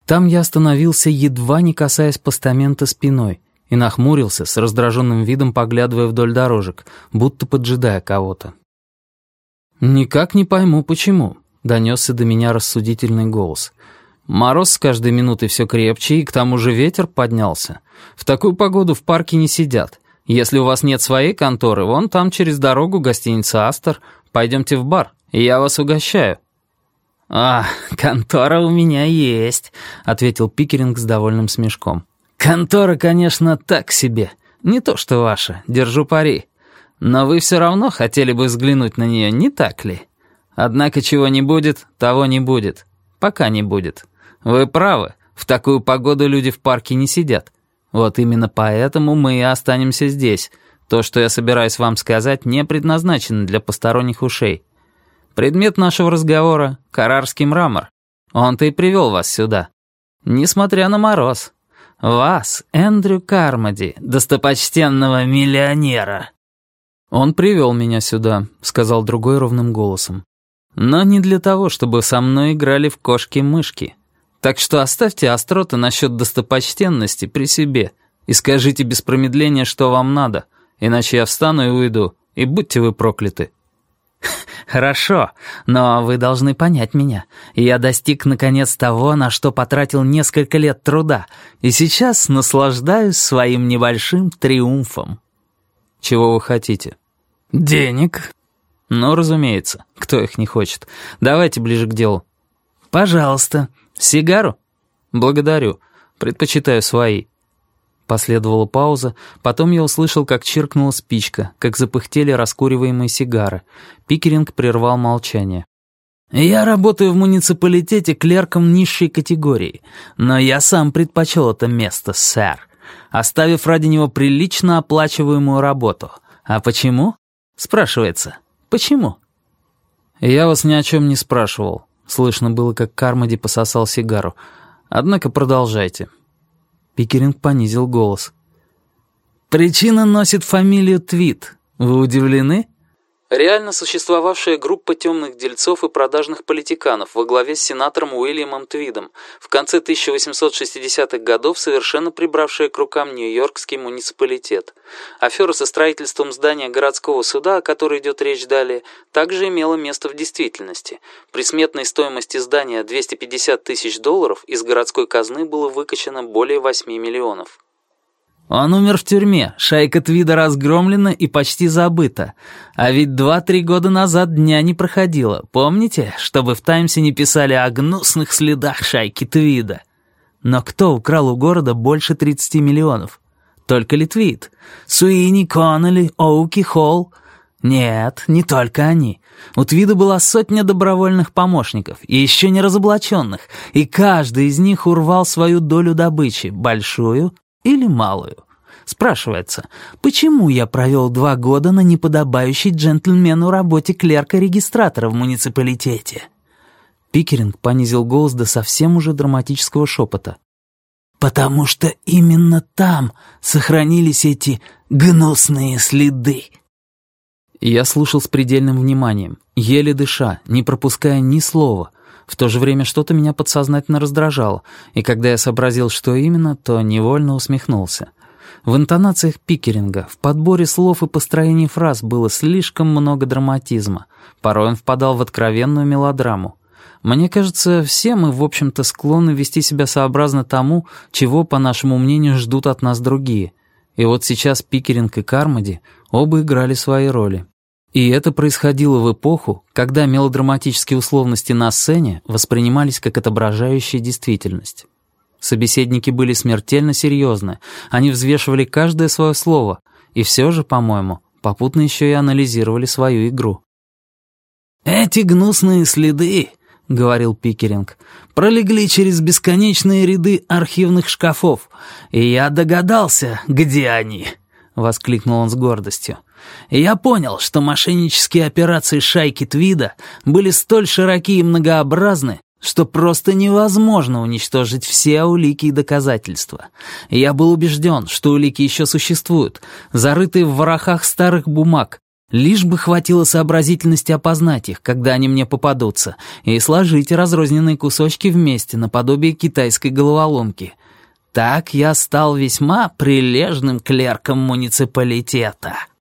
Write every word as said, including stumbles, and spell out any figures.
Там я остановился, едва не касаясь постамента спиной, и нахмурился, с раздраженным видом поглядывая вдоль дорожек, будто поджидая кого-то. «Никак не пойму, почему», — донесся до меня рассудительный голос. «Мороз с каждой минутой все крепче, и к тому же ветер поднялся. В такую погоду в парке не сидят. Если у вас нет своей конторы, вон там через дорогу гостиница «Астор». Пойдемте в бар, и я вас угощаю». «А, контора у меня есть», — ответил Пикеринг с довольным смешком. «Контора, конечно, так себе. Не то что ваша, держу пари. Но вы все равно хотели бы взглянуть на нее, не так ли? Однако чего не будет, того не будет. Пока не будет. Вы правы, в такую погоду люди в парке не сидят. Вот именно поэтому мы и останемся здесь. То, что я собираюсь вам сказать, не предназначено для посторонних ушей. Предмет нашего разговора — Каррарский мрамор. Он-то и привел вас сюда. Несмотря на мороз. Вас, Эндрю Кармоди, достопочтенного миллионера». «Он привел меня сюда», — сказал другой ровным голосом. «Но не для того, чтобы со мной играли в кошки-мышки. Так что оставьте остроты насчет достопочтенности при себе и скажите без промедления, что вам надо, иначе я встану и уйду, и будьте вы прокляты». «Хорошо, но вы должны понять меня. Я достиг, наконец, того, на что потратил несколько лет труда, и сейчас наслаждаюсь своим небольшим триумфом». «Чего вы хотите?» «Денег». «Ну, разумеется, кто их не хочет. Давайте ближе к делу». «Пожалуйста. Сигару?» «Благодарю. Предпочитаю свои». Последовала пауза, потом я услышал, как чиркнула спичка, как запыхтели раскуриваемые сигары. Пикеринг прервал молчание. «Я работаю в муниципалитете клерком низшей категории, но я сам предпочел это место, сэр, оставив ради него прилично оплачиваемую работу. А почему?» Спрашивается, почему? «Я вас ни о чем не спрашивал». Слышно было, как Кармоди пососал сигару. «Однако продолжайте». Пикеринг понизил голос. «Причина носит фамилию Твит. Вы удивлены?» Реально существовавшая группа темных дельцов и продажных политиканов во главе с сенатором Уильямом Твидом, в конце тысяча восемьсот шестидесятых годов совершенно прибравшая к рукам Нью-Йоркский муниципалитет. Афера со строительством здания городского суда, о которой идет речь далее, также имела место в действительности. При сметной стоимости здания двести пятьдесят тысяч долларов из городской казны было выкачано более восьми миллионов. Он умер в тюрьме, шайка Твида разгромлена и почти забыта. А ведь два-три года назад дня не проходило, помните, чтобы в «Таймсе» не писали о гнусных следах шайки Твида? Но кто украл у города больше тридцати миллионов? Только ли Твид? Суини, Коннелли, Оуки, Холл? Нет, не только они. У Твида была сотня добровольных помощников, и еще не разоблаченных, и каждый из них урвал свою долю добычи, большую или малую. Спрашивается, почему я провел два года на неподобающей джентльмену работе клерка-регистратора в муниципалитете? Пикеринг понизил голос до совсем уже драматического шепота. Потому что именно там сохранились эти гнусные следы. Я слушал с предельным вниманием, еле дыша, не пропуская ни слова. В то же время что-то меня подсознательно раздражало, и когда я сообразил, что именно, то невольно усмехнулся. В интонациях Пикеринга, в подборе слов и построении фраз было слишком много драматизма. Порой он впадал в откровенную мелодраму. Мне кажется, все мы, в общем-то, склонны вести себя сообразно тому, чего, по нашему мнению, ждут от нас другие. И вот сейчас Пикеринг и Кармоди оба играли свои роли. И это происходило в эпоху, когда мелодраматические условности на сцене воспринимались как отображающая действительность. Собеседники были смертельно серьезны, они взвешивали каждое свое слово, и все же, по-моему, попутно еще и анализировали свою игру. «Эти гнусные следы», — говорил Пикеринг, — «пролегли через бесконечные ряды архивных шкафов, и я догадался, где они», — воскликнул он с гордостью. «Я понял, что мошеннические операции шайки Твида были столь широки и многообразны, что просто невозможно уничтожить все улики и доказательства. Я был убежден, что улики еще существуют, зарытые в ворохах старых бумаг, Лишь бы хватило сообразительности опознать их, когда они мне попадутся, и сложить разрозненные кусочки вместе, наподобие китайской головоломки. Так я стал весьма прилежным клерком муниципалитета».